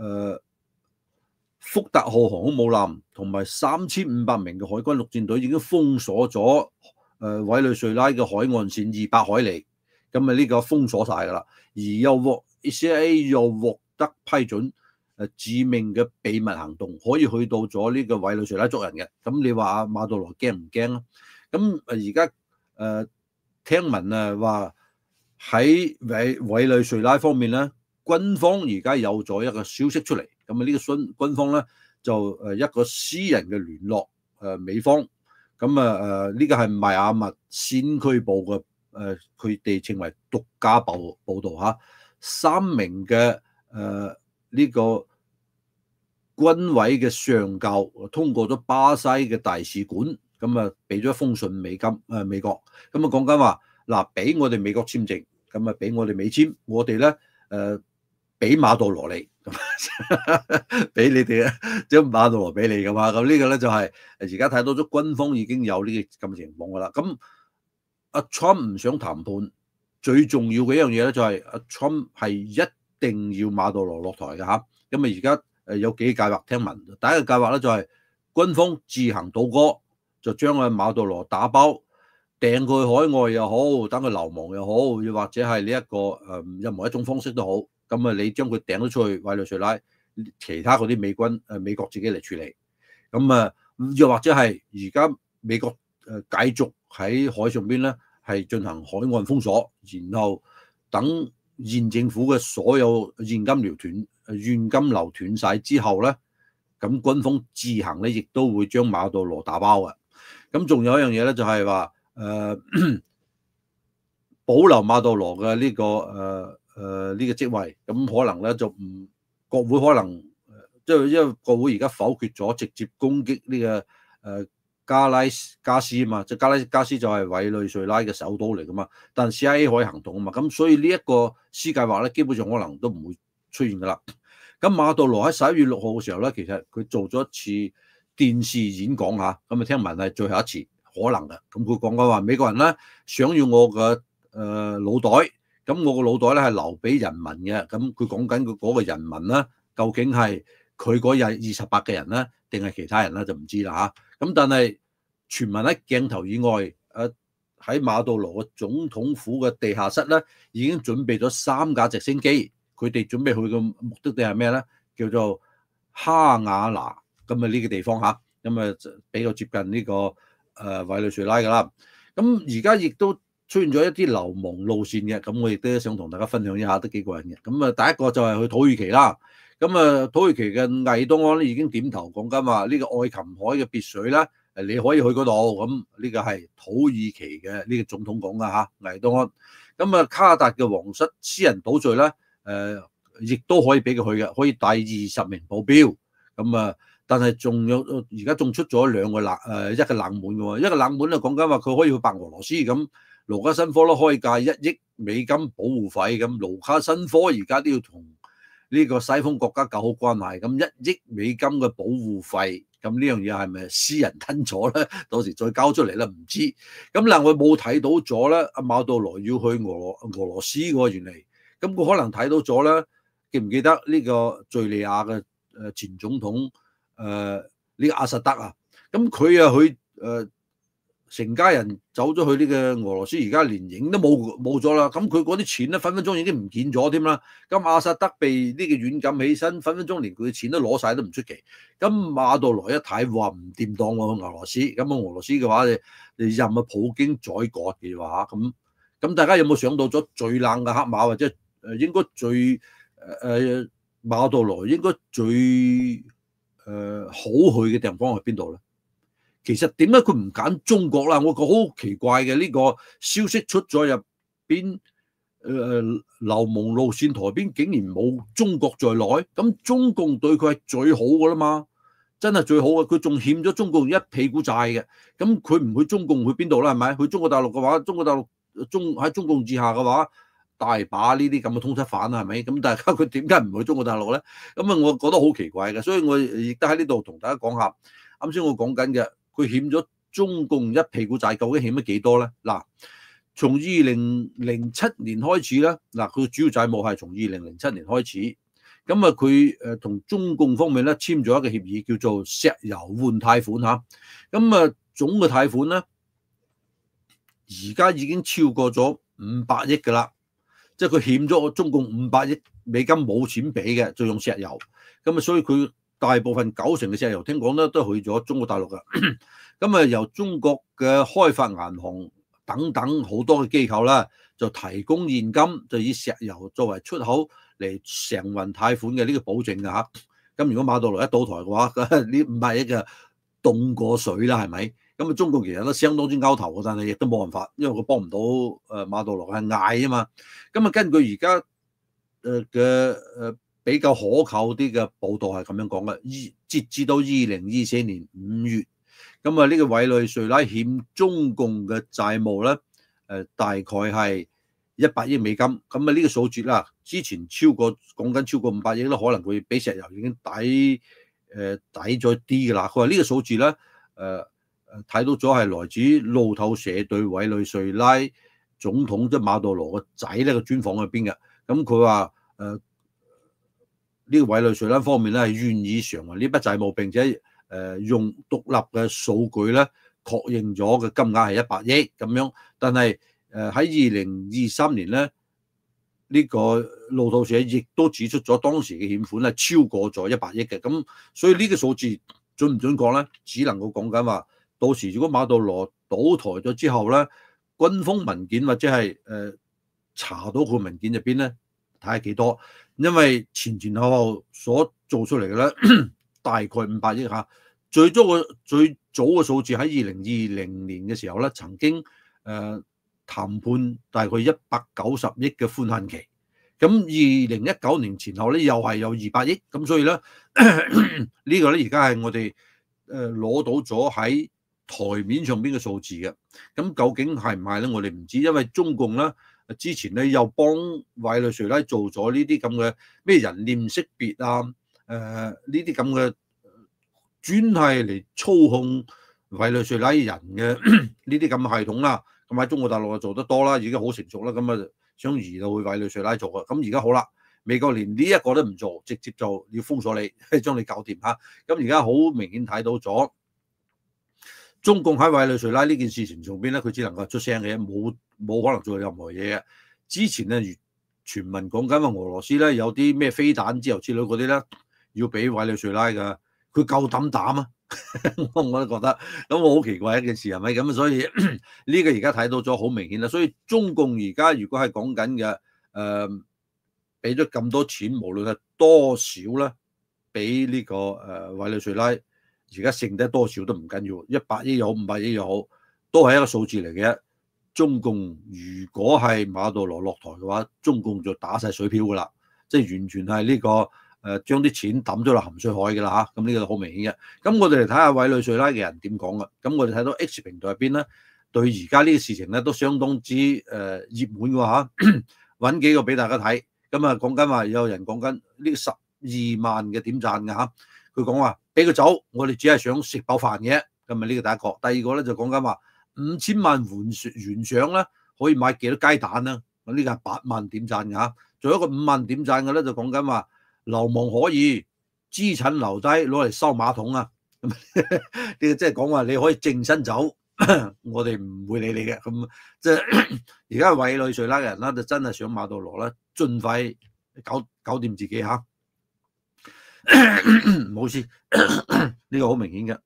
福特號航空母艦同埋3500名嘅海軍陸戰隊已經封鎖咗委內瑞拉嘅海岸線200海里。咁呢個封鎖晒㗎啦。而CIA 又獲得批准致命嘅秘密行動，可以去到咗呢個委內瑞拉捉人嘅。咁你話阿馬杜羅驚唔驚啊？咁而家聽聞話喺委內瑞拉方面咧，軍方而家有咗一個消息出嚟。咁呢個軍方咧就一個私人嘅聯絡美方。咁呢個係邁阿密先驅部嘅佢哋稱為獨家報導嚇。3名嘅呢個軍委嘅上校通過咗巴西嘅大使館，咁俾咗一封信美國，咁講緊話嗱，俾我哋美國簽證，咁俾我哋美簽，我哋咧俾馬杜羅你，俾你哋將馬杜羅俾你噶嘛。咁呢個咧就係而家睇到咗軍方已經有呢個咁嘅情況噶啦。咁阿 Trump 唔想談判，最重要嘅一樣嘢咧就係阿 Trump 係一定要馬杜羅落台嘅嚇。咁而家有幾個計劃聽聞，第一個計劃咧就係軍方自行倒戈，就將阿馬杜羅打包掟佢海外又好，等佢流亡又好，又或者係呢一個任何一種方式都好。咁你將佢掟咗出去委內瑞拉，其他嗰啲美國自己嚟處理。咁又或者係而家美國繼續喺海上邊咧係進行海岸封鎖，然後等現政府嘅所有現金流斷晒之後咧，咁軍方自行咧亦都會將馬杜羅打包嘅。咁仲有一樣嘢咧就係話保留馬杜羅嘅呢個職位，咁可能咧就唔國會可能因為國會而家否決咗直接攻擊呢個加拉加斯啊嘛，即係加拉加斯就係委內瑞拉嘅首都嚟噶嘛，但 CIA 可以行動啊嘛，咁所以呢一個施計劃咧基本上可能都唔會出現噶啦。咁馬杜羅喺11月6號嘅時候咧，其實佢做咗一次電視演講嚇，咁聽聞係最後一次可能嘅。咁佢講嘅話，美國人咧想要我嘅腦袋，咁我個腦袋咧係留俾人民嘅。咁佢講緊佢嗰個人民咧，究竟係佢嗰日28嘅人咧，定係其他人咧就唔知啦嚇。咁但係傳聞喺鏡頭以外，喺馬杜羅嘅總統府嘅地下室咧，已經準備咗3架直升機。佢哋準備去嘅目的地係咩咧？叫做哈瓦那咁呢個地方嚇，咁比較接近呢個委內瑞拉噶啦。咁而家亦都出現咗一啲流亡路線嘅，咁我亦都想同大家分享一下，都幾過癮嘅。咁第一個就係去土耳其啦。咁土耳其嘅魏多安咧已經點頭講緊話，呢個愛琴海嘅別墅咧，你可以去嗰度。咁呢個係土耳其嘅呢個總統講噶嚇，魏多安。咁卡達嘅皇室私人島嶼咧。亦都可以俾佢去嘅，可以帶20名保鏢。咁但係仲有而家仲出咗一個冷門嘅喎，一個冷門咧講緊話佢可以去白俄羅斯。咁盧卡申科咧開價1億美金保護費，咁盧卡申科而家都要同呢個西方國家搞好關係，咁1億美金嘅保護費，咁呢樣嘢係咪私人吞咗咧？到時再交出嚟咧唔知。咁嗱，我冇睇到咗咧，阿馬杜羅要去俄羅斯喎，原嚟，咁佢可能睇到咗咧，記唔記得呢個敍利亞嘅前總統呢個阿薩德啊？咁佢啊去成家人走咗去呢個俄羅斯，而家連影都冇咗啦。咁佢嗰啲錢咧，分分鐘已經唔見咗添啦。咁阿薩德被呢個軟禁起身，分分鐘連佢嘅錢都攞晒都唔出奇。咁馬杜羅一睇話唔掂當喎，俄羅斯，咁啊俄羅斯嘅話，你任啊普京宰割嘅話，咁大家有冇想到咗最冷嘅黑馬，或者應該最馬杜羅應該最好去嘅地方係邊度咧？其實點解佢唔揀中國啦？我覺得好奇怪嘅，呢個消息出咗入邊，流氓路線圖邊竟然冇中國在內，咁中共對佢係最好噶啦嘛，真係最好嘅，佢仲欠咗中共一屁股債嘅，咁佢唔去中共去邊度啦？係咪？去中國大陸嘅話，中國大陸喺中共之下嘅話，大把呢啲咁嘅通緝犯啊，係咪？咁大家佢點解唔去中國大陸咧？咁啊，我覺得好奇怪嘅，所以我亦都喺呢度同大家講下，啱先我講緊嘅。佢欠咗中共一屁股債，究竟欠咗幾多咧？嗱，從2007年開始咧，嗱佢主要債務係從2007年開始，咁啊佢同中共方面咧簽咗一個協議，叫做石油換貸款嚇，咁啊總嘅貸款咧，而家已經超過咗500億㗎啦，即係佢欠咗中共500億美金冇錢俾嘅，就用石油，咁啊所以佢。大部分90%嘅石油聽講咧都去咗中國大陸㗎，咁啊由中國嘅開發銀行等等好多嘅機構啦，就提供現金，就以石油作為出口嚟償還貸款嘅呢個保證㗎嚇。咁如果馬杜羅一倒台嘅話，呢500億嘅凍過水啦，係咪？咁啊中國其實都相當之拗頭嘅，但係亦都冇辦法，因為佢幫唔到馬杜羅係嗌啊嘛。咁啊根據而家嘅比較可靠啲嘅報道係咁樣講嘅，截至到2024年5月，咁啊呢個委內瑞拉欠中共嘅債務咧，大概係100億美金，咁啊呢個數字啦，之前講緊超過500億咧，可能會比石油已經抵咗啲㗎啦。佢話呢個數字咧，睇到咗係來自路透社對委內瑞拉總統即係馬杜羅個仔呢個專訪入邊嘅，咁佢話呢個委內瑞拉方面咧係願意償還呢筆債務，並且用獨立嘅數據咧確認咗嘅金額係100億咁樣。但係喺2023年咧，呢個路透社亦都指出咗當時嘅欠款係超過咗100億嘅。咁所以呢個數字準唔準講咧？只能夠講緊話，到時如果馬杜羅倒台咗之後咧，軍方文件或者係查到佢文件入邊咧，睇下幾多。因為前後後所做出嚟嘅咧，大概500億嚇。最早嘅數字喺2020年嘅時候咧，曾經談判大概190億嘅寬限期。咁2019年前後咧，又係有200億。咁所以咧，呢個咧而家係我哋攞到咗喺台面上邊嘅數字嘅。咁究竟係唔係咧？我哋唔知，因為中共咧。之前咧又幫委內瑞拉做咗呢啲咁嘅咩人臉識別啊，呢啲咁嘅專係嚟操控委內瑞拉人嘅呢啲咁嘅系統啦。咁喺中國大陸就做得多啦，已經好成熟啦。咁啊想移到去委內瑞拉做嘅，咁而家好啦，美國連呢一個都唔做，直接就要封鎖你，將你搞掂嚇。咁而家好明顯睇到咗。中共喺委內瑞拉呢件事情上邊咧，佢只能夠出聲嘅，冇可能做任何嘢嘅。之前咧，傳聞講緊話俄羅斯咧有啲咩飛彈之後之類嗰啲咧，要俾委內瑞拉㗎，佢夠膽啊！我都覺得咁，我好奇怪一件事係咪咁？所以呢個而家睇到咗好明顯啦。所以中共而家如果係講緊嘅俾咗咁多錢，無論係多少咧，俾呢個委內瑞拉。而家剩得多少都唔緊要，100億又好，500億又好，都係一個數字嚟嘅。中共如果係馬杜羅落台嘅話，中共就打晒水漂噶啦，即係完全係呢個將啲錢抌咗落鹹水海㗎啦嚇。咁呢個好明顯嘅。咁我哋嚟睇下委內瑞拉嘅人點講啊。咁我哋睇到 X 平台入邊咧， 對而家呢個事情咧都相當之熱門嘅嚇，揾幾個俾大家睇。咁啊講緊話有人講緊呢個12萬嘅點讚嘅嚇，佢講話俾佢走，我哋只係想食飽飯嘅。咁啊呢個第一個，第二個咧就講緊話5000萬懸賞咧可以買幾多雞蛋啦？咁呢個係8萬點讚嘅嚇，仲有一個5萬點讚嘅咧就講緊話流亡可以，資產留低攞嚟收馬桶啊！呢個即係講話你可以淨身走。我哋唔會理你嘅，咁即係而家委內瑞拉嘅人啦，就真係想馬杜羅啦，盡快搞掂自己嚇。唔好意思，呢個好明顯嘅。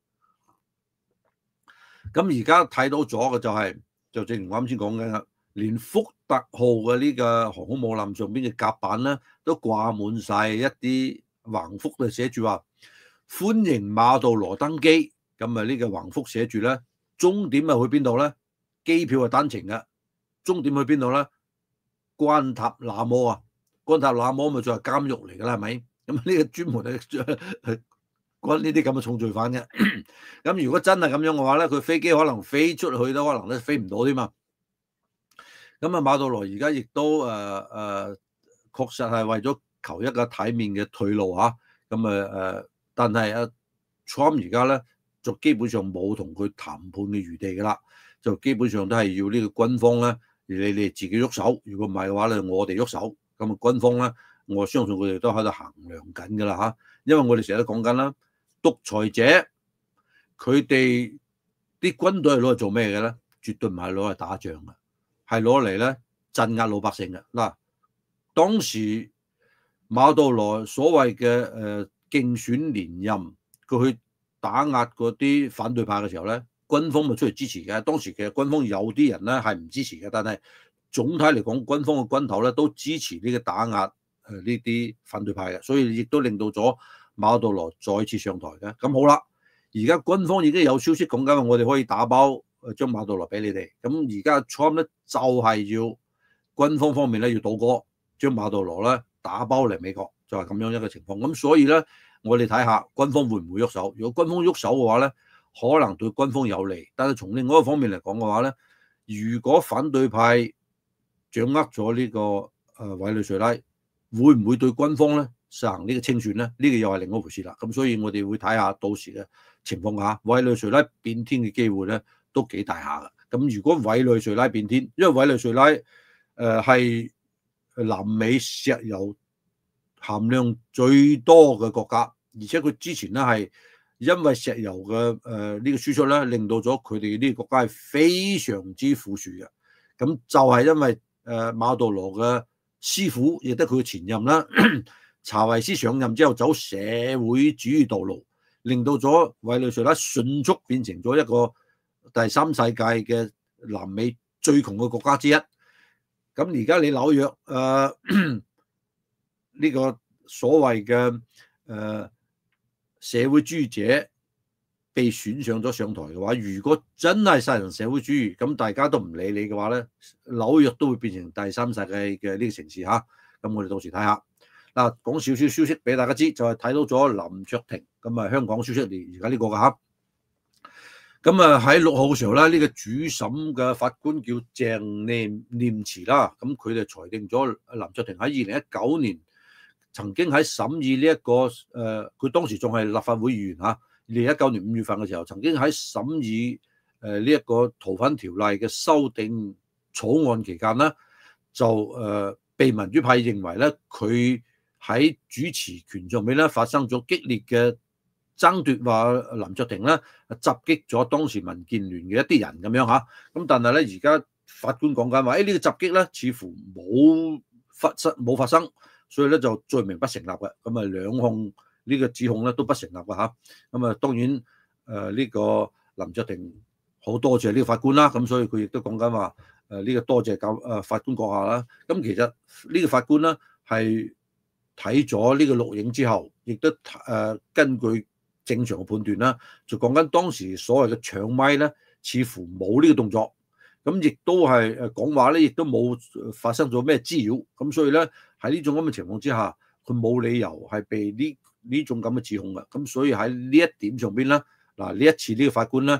咁而家睇到咗嘅就係，就正如我啱先講嘅，連福特號嘅呢個航空母艦上邊嘅甲板咧，都掛滿晒一啲橫幅，就寫住話歡迎馬杜羅登機。咁啊呢個橫幅寫住咧。終點係去邊度咧？機票係單程嘅，終點去邊度咧？關塔那摩啊，關塔那摩咪就係監獄嚟㗎啦，係咪？咁呢個專門係關呢啲咁嘅重罪犯嘅。咁如果真係咁樣嘅話咧，佢飛機可能飛出去都可能咧飛唔到添嘛。咁啊馬杜羅而家亦都確實係為咗求一個體面嘅退路嚇。咁但係阿 Trump 而家咧，就基本上冇同佢談判嘅餘地㗎啦，就基本上都係要呢個軍方咧，你哋自己喐手，如果唔係嘅話咧，我哋喐手。咁啊軍方咧，我相信佢哋都喺度衡量緊㗎啦嚇，因為我哋成日都講緊啦，獨裁者佢哋啲軍隊係攞嚟做咩嘅咧？絕對唔係攞嚟打仗嘅，係攞嚟咧鎮壓老百姓嘅。嗱，當時馬杜羅所謂嘅競選連任，佢去打壓嗰啲反對派嘅時候咧，軍方咪出嚟支持嘅。當時其實軍方有啲人咧係唔支持嘅，但係總體嚟講，軍方嘅軍頭咧都支持呢個打壓呢啲反對派嘅，所以亦都令到咗馬杜羅再次上台嘅。咁好啦，而家軍方已經有消息講緊，我哋可以打包將馬杜羅俾你哋。咁而家 Trump 咧就係要軍方面咧要倒戈，將馬杜羅咧打包嚟美國，就係咁樣一個情況。咁所以咧，我哋睇下軍方會唔會喐手。如果軍方喐手嘅話咧，可能對軍方有利。但係從另外一個方面嚟講嘅話咧，如果反對派掌握咗呢個委內瑞拉，會唔會對軍方咧實行呢個清算咧？呢個又係另一回事啦。咁所以我哋會睇下到時嘅情況下，委內瑞拉變天嘅機會咧都幾大下嘅。咁如果委內瑞拉變天，因為委內瑞拉係南美石油含量最多嘅國家，而且佢之前咧係因為石油嘅呢個輸出咧，令到咗佢哋呢個國家係非常之富庶嘅。咁就係因為馬杜羅嘅師傅，亦都佢嘅前任啦，查維斯上任之後走社會主義道路，令到咗委內瑞拉迅速變成咗一個第三世界嘅南美最窮嘅國家之一。咁而家你紐約呢個所謂嘅社會主義者被選上咗上台嘅話，如果真係實行社會主義，咁大家都唔理你嘅話咧，紐約都會變成第三世界嘅呢個城市嚇。咁我哋到時睇下。嗱，講少少消息俾大家知，就係睇到咗林卓廷咁啊，香港消息嚟而家呢個㗎嚇。咁啊喺6號嘅時候咧，呢個主審嘅法官叫鄭念慈啦，咁佢哋裁定咗林卓廷喺2019年曾經喺審議呢一個佢當時仲係立法會議員嚇，2019年5月份嘅時候曾經喺審議呢一個逃犯條例嘅修訂草案期間咧，就被民主派認為咧佢喺主持權上面咧發生咗激烈嘅爭奪，話林卓廷咧襲擊咗當時民建聯嘅一啲人咁樣嚇。咁但係咧而家法官講緊話，呢個襲擊咧似乎冇發生，所以咧就罪名不成立嘅。咁啊兩項呢個指控咧都不成立嘅嚇。咁啊當然呢個林卓廷好多謝呢個法官啦。咁所以佢亦都講緊話呢個多謝法官閣下啦。咁其實呢個法官咧係睇咗呢個錄影之後，亦都根據正常嘅判斷啦，就講緊當時所謂嘅搶咪咧，似乎冇呢個動作，咁亦都係講話咧，亦都冇發生咗咩滋擾，咁所以咧喺呢種咁嘅情況之下，佢冇理由係被呢種咁嘅指控嘅，咁所以喺呢一點上邊咧，嗱呢一次呢個法官咧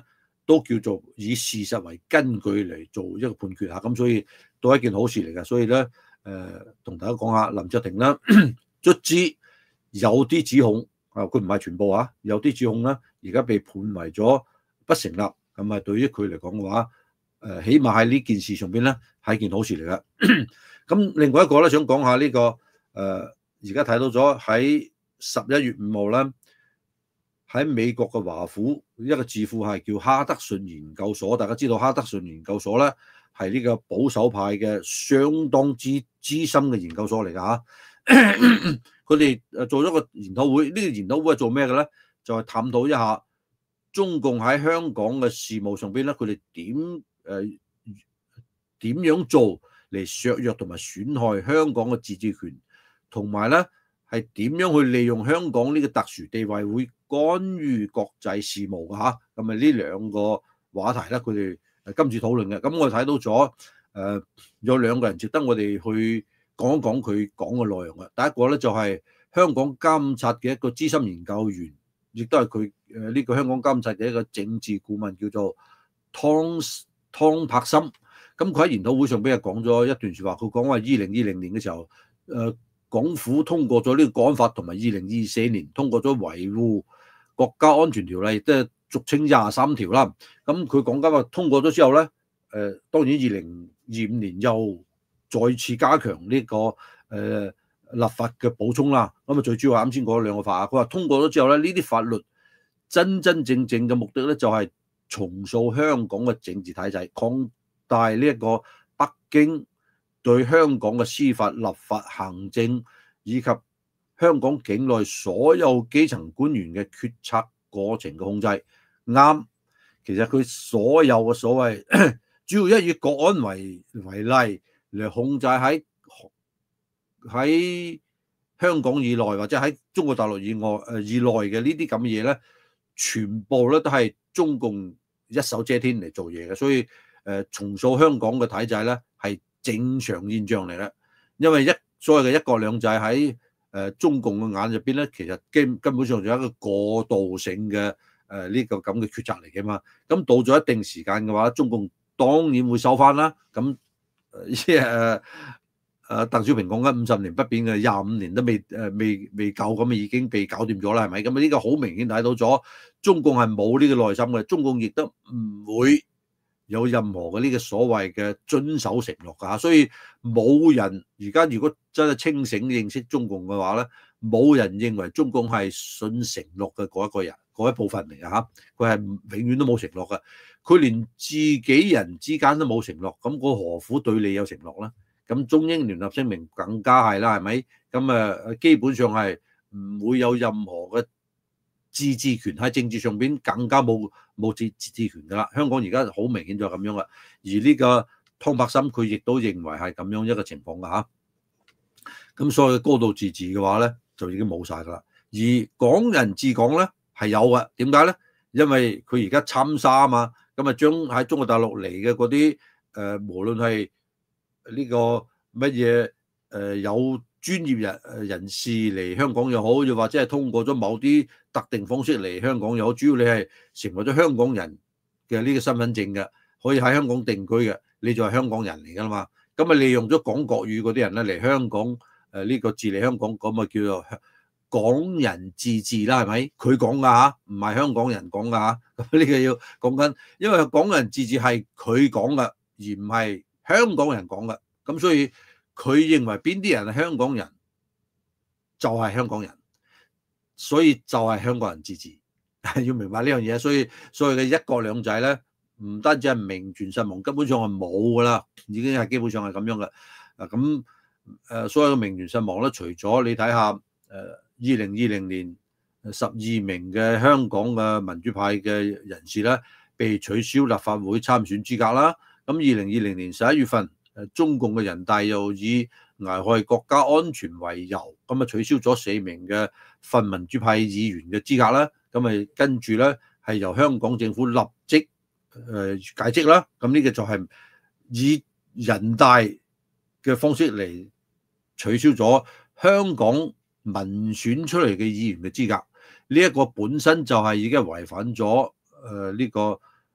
都叫做以事實為根據嚟做一個判決嚇，咁所以都係一件好事嚟嘅。所以咧同大家講下，林卓廷咧卒之有啲指控啊，佢唔係全部啊，有啲指控咧而家被判為咗不成立，咁啊對於佢嚟講嘅話，起碼喺呢件事上邊咧係一件好事嚟嘅。咁另外一個咧想講下呢個而家睇到咗喺11月5號咧，喺美國嘅華府一個智庫係叫哈德遜研究所，大家知道哈德遜研究所咧係呢個保守派嘅相當之資深嘅研究所嚟㗎嚇。佢哋做咗個研討會，呢個研討會係做咩嘅咧？就係探討一下中共喺香港嘅事務上邊咧，佢哋點樣做嚟削弱同埋損害香港嘅自治權，同埋咧係點樣去利用香港呢個特殊地位會干預國際事務嘅嚇。咁啊呢兩個話題咧，佢哋今次討論嘅。咁我睇到咗有兩個人值得我哋去講一講佢講嘅內容嘅。第一個咧就係香港監察嘅一個資深研究員，亦都係佢呢個香港監察嘅一個政治顧問，叫做湯柏森。咁佢喺研討會上邊係講咗一段説話，佢講話2020年嘅時候，港府通過咗呢個國安法，同埋2024年通過咗維護國家安全條例，即係俗稱23條啦。咁佢講緊話通過咗之後咧，當然2025年又再次加強呢個立法嘅補充啦。咁啊最主要係啱先講兩個法，佢話通過咗之後咧，呢啲法律真正嘅目的咧就係重塑香港嘅政治體制，擴大呢一個北京對香港嘅司法、立法、行政以及香港境內所有基層官員嘅決策過程嘅控制。啱，其實佢所有嘅所謂主要以國安為例嚟控制喺香港以內或者喺中國大陸以內嘅呢啲咁嘅嘢咧，全部咧都係中共一手遮天嚟做嘢嘅。所以重塑香港嘅體制咧係正常現象嚟啦。因為所謂嘅一國兩制喺中共嘅眼入邊咧，其實根本上就係一個過渡性嘅呢個咁嘅決策嚟嘅嘛。咁到咗一定時間嘅話，中共當然會收翻啦。咁鄧小平講緊50年不變嘅，25年都未夠，咁已經被搞掂咗啦，係咪？咁啊呢個好明顯睇到咗，中共係冇呢個耐心嘅，中共亦都唔會有任何嘅呢個所謂嘅遵守承諾㗎。所以冇人而家如果真係清醒認識中共嘅話咧，冇人認為中共係信承諾嘅嗰一個人嗰一部分嚟㗎嚇。佢係永遠都冇承諾㗎，佢連自己人之間都冇承諾，咁佢何苦對你有承諾咧？咁中英聯合聲明更加係啦，係咪？咁基本上係唔會有任何嘅自治權喺政治上邊，更加冇自治權噶啦。香港而家好明顯就係咁樣啦。而呢個湯柏森佢亦都認為係咁樣一個情況噶嚇。咁所以高度自治嘅話咧，就已經冇晒噶啦。而港人治港咧係有嘅，點解咧？因為佢而家參沙啊嘛，咁啊將喺中國大陸嚟嘅嗰啲無論係呢個乜嘢有專業人士嚟香港又好，又或者係通過咗某啲特定方式嚟香港又好，主要你係成為咗香港人嘅呢個身份證嘅，可以喺香港定居嘅，你就係香港人嚟㗎啦嘛。咁啊利用咗講國語嗰啲人咧嚟香港呢個治理香港，咁啊叫做港人自治啦，係咪？佢講㗎嚇，唔係香港人講㗎嚇。咁呢個要講緊，因為港人自治係佢講㗎，而唔係香港人講嘅。咁所以佢認為邊啲人係香港人就係香港人，所以就係香港人自治。要明白呢樣嘢。所以所謂嘅一國兩制咧，唔單止係名存實亡，根本上係冇噶啦，已經係基本上係咁樣嘅。咁所有嘅名存實亡咧，除咗你睇下2020年12名嘅香港嘅民主派嘅人士咧，被取消立法會參選資格啦。咁2020年11月份，中共嘅人大又以危害國家安全為由，咁啊取消咗4名嘅泛民主派議員嘅資格啦。咁啊跟住咧係由香港政府立即解職啦。咁呢個就係以人大嘅方式嚟取消咗香港民選出嚟嘅議員嘅資格。呢一個本身就係已經違反咗呢個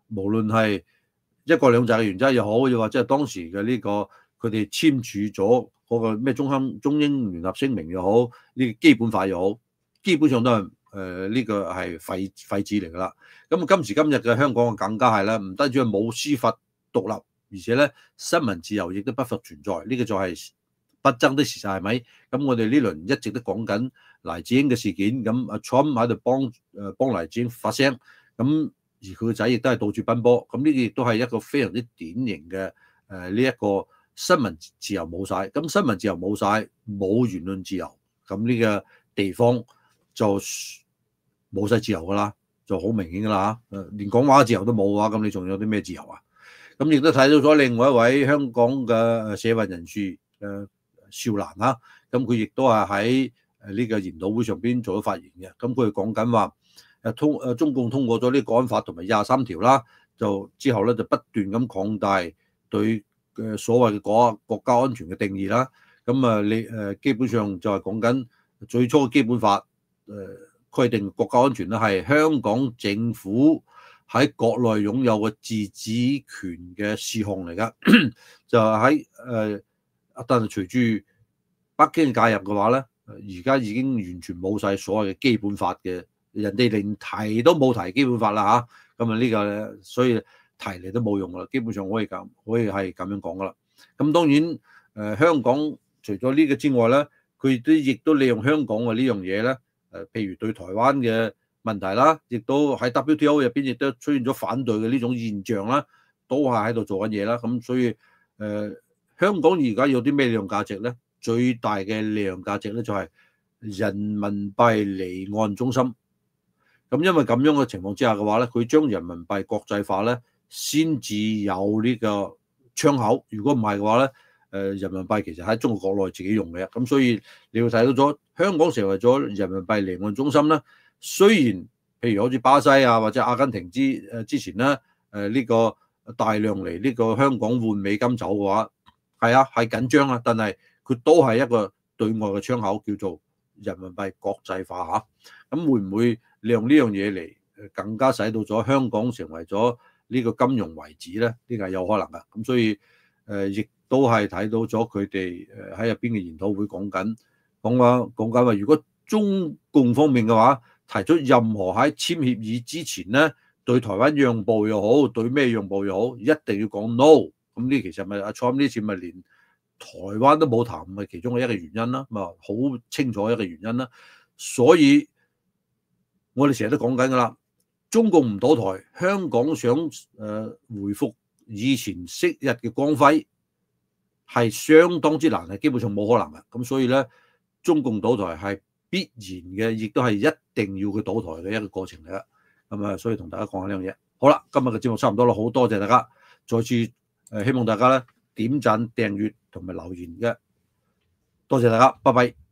無論係一國兩制嘅原則又好，又或者係當時嘅呢個佢哋簽署咗嗰個咩中英聯合聲明又好，呢個基本法又好，基本上都係呢個係廢紙嚟㗎啦。咁今時今日嘅香港更加係啦，唔單止係冇司法獨立，而且咧新聞自由亦都不復存在，呢個就係不爭的事實，係咪？咁我哋呢輪一直都講緊黎智英嘅事件，咁阿 Trump 喺度幫黎智英發聲，咁而佢個仔亦都係到處奔波，咁呢個亦都係一個非常之典型嘅呢一個新聞自由冇晒，咁新聞自由冇晒，冇言論自由，咁呢個地方就冇晒自由㗎啦，就好明顯㗎啦嚇，連講話自由都冇嘅話，咁你仲有啲咩自由啊？咁亦都睇到咗另外一位香港嘅社運人士少蘭啦，咁佢亦都係喺呢個研討會上邊做咗發言嘅。咁佢講緊話中共通過咗呢個國安法同埋23條啦，就之後咧就不斷咁擴大對所謂嘅國家安全嘅定義啦。咁你基本上就係講緊最初嘅基本法規定國家安全咧係香港政府喺國內擁有嘅自治權嘅事項嚟㗎，就喺但係隨住北京介入嘅話咧，而家已經完全冇晒所謂嘅基本法嘅，人哋連提都冇提基本法啦嚇，咁啊呢個所以提嚟都冇用噶啦，基本上可以係咁樣講噶啦。咁當然香港除咗呢個之外咧，佢亦都利用香港嘅呢樣嘢咧，譬如對台灣嘅問題啦，亦都喺 WTO 入邊亦都出現咗反對嘅呢種現象啦，都係喺度做緊嘢啦。咁所以香港而家有啲咩利用價值咧？最大嘅利用價值咧就係人民幣離岸中心。咁因為咁樣嘅情況之下嘅話咧，佢將人民幣國際化咧，先至有呢個窗口。如果唔係嘅話咧，人民幣其實喺中國國內自己用嘅。咁所以你要睇到咗香港成為咗人民幣離岸中心咧。雖然譬如好似巴西啊或者阿根廷之前咧呢個大量嚟呢個香港換美金走嘅話，係緊張啊，但係佢都係一個對外嘅窗口，叫做人民幣國際化嚇。咁會唔會利用呢樣嘢嚟更加使到咗香港成為咗呢個金融遺址咧？呢個係有可能㗎。咁所以亦都係睇到咗佢哋喺入邊嘅研討會講緊話，如果中共方面嘅話提出任何喺簽協議之前咧，對台灣讓步又好，對咩讓步又好，一定要講 no。咁呢其實咪阿 Trump 呢次咪連台灣都冇談，咪其中嘅一個原因啦，咁啊好清楚一個原因啦。所以我哋成日都講緊噶啦，中共唔倒台，香港想回復以前昔日嘅光輝係相當之難，係基本上冇可能嘅。咁所以咧，中共倒台係必然嘅，亦都係一定要佢倒台嘅一個過程嚟啦。咁啊，所以同大家講下呢樣嘢。好啦，今日嘅節目差唔多啦，好多謝大家，再次希望大家咧點讚、訂閱同埋留言嘅，多謝大家，拜拜。